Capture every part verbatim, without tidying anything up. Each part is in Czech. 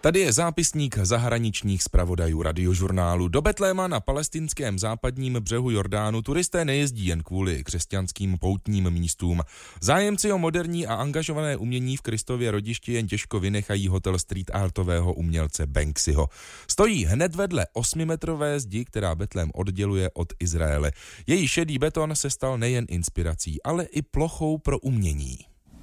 Tady je zápisník zahraničních zpravodajů Radiožurnálu. Do Betléma na palestinském západním břehu Jordánu turisté nejezdí jen kvůli křesťanským poutním místům. Zájemci o moderní a angažované umění v Kristově rodišti jen těžko vynechají hotel street artového umělce Banksyho. Stojí hned vedle osmimetrové zdi, která Betlém odděluje od Izraele. Její šedý beton se stal nejen inspirací, ale i plochou pro umění.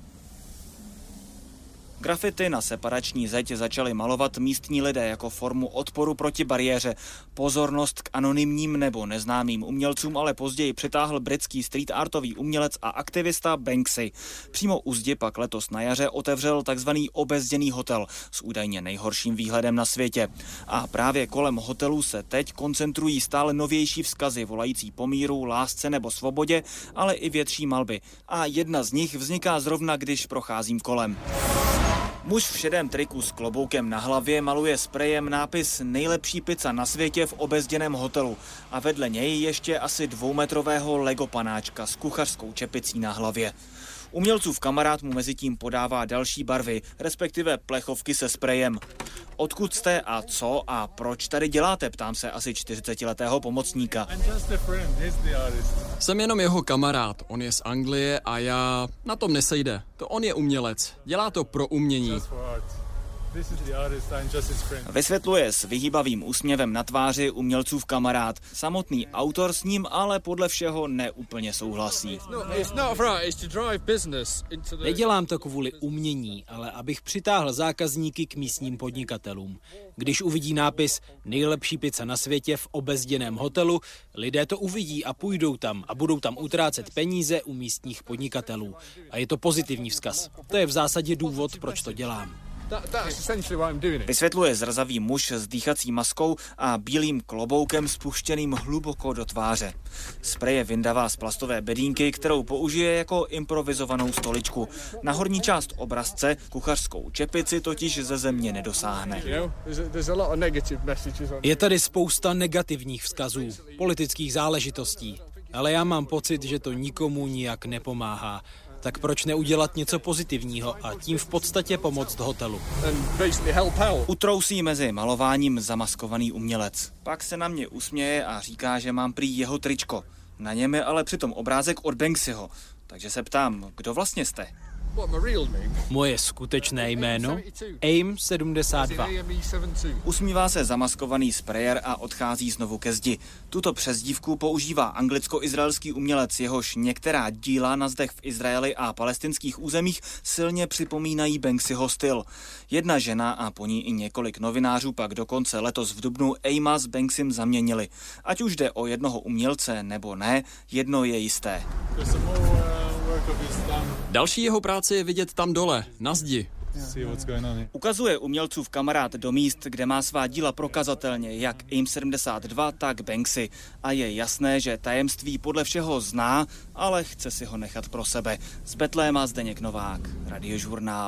Grafity na separační zeď začali malovat místní lidé jako formu odporu proti bariéře. Pozornost k anonymním nebo neznámým umělcům ale později přitáhl britský street artový umělec a aktivista Banksy. Přímo u zdi pak letos na jaře otevřel takzvaný obezděný hotel s údajně nejhorším výhledem na světě. A právě kolem hotelu se teď koncentrují stále novější vzkazy volající po míru, lásce nebo svobodě, ale i větší malby. A jedna z nich vzniká zrovna, když procházím kolem. Muž v šedém triku s kloboukem na hlavě maluje sprejem nápis Nejlepší pizza na světě v obezděném hotelu a vedle něj ještě asi dvoumetrového Lego panáčka s kuchařskou čepicí na hlavě. Umělcův kamarád mu mezitím podává další barvy, respektive plechovky se sprejem. Odkud jste a co a proč tady děláte, ptám se asi čtyřicetiletého pomocníka. Jsem jenom jeho kamarád, on je z Anglie a já na tom nesejde. To on je umělec, dělá to pro umění. Vysvětluje s vyhýbavým úsměvem na tváři umělcův kamarád. Samotný autor s ním ale podle všeho neúplně souhlasí. Nedělám to kvůli umění, ale abych přitáhl zákazníky k místním podnikatelům. Když uvidí nápis Nejlepší pizza na světě v obezděném hotelu, lidé to uvidí a půjdou tam a budou tam utrácet peníze u místních podnikatelů. A je to pozitivní vzkaz. To je v zásadě důvod, proč to dělám. Vysvětluje zrzavý muž s dýchací maskou a bílým kloboukem spuštěným hluboko do tváře. Spreje vyndavá z plastové bedínky, kterou použije jako improvizovanou stoličku. Na horní část obrazce kuchařskou čepici totiž ze země nedosáhne. Je tady spousta negativních vzkazů, politických záležitostí, ale já mám pocit, že to nikomu nijak nepomáhá. Tak proč neudělat něco pozitivního a tím v podstatě pomoct hotelu? Utrousí mezi malováním zamaskovaný umělec. Pak se na mě usměje a říká, že mám prý jeho tričko. Na něm je ale přitom obrázek od Banksyho. Takže se ptám, kdo vlastně jste? Moje skutečné jméno? Aim sedmdesát dva. Usmívá se zamaskovaný sprejer a odchází znovu ke zdi. Tuto přezdívku používá anglicko-izraelský umělec, jehož některá díla na zdech v Izraeli a palestinských územích silně připomínají Banksyho styl. Jedna žena a po ní i několik novinářů pak dokonce letos v dubnu Aima s Banksym zaměnili. Ať už jde o jednoho umělce nebo ne, jedno je jisté. Další jeho práce je vidět tam dole, na zdi. Ukazuje umělcův kamarád do míst, kde má svá díla prokazatelně jak Aim sedmdesát dva, tak Banksy. A je jasné, že tajemství podle všeho zná, ale chce si ho nechat pro sebe. Z Betléma Zdeněk Novák, Radiožurnál.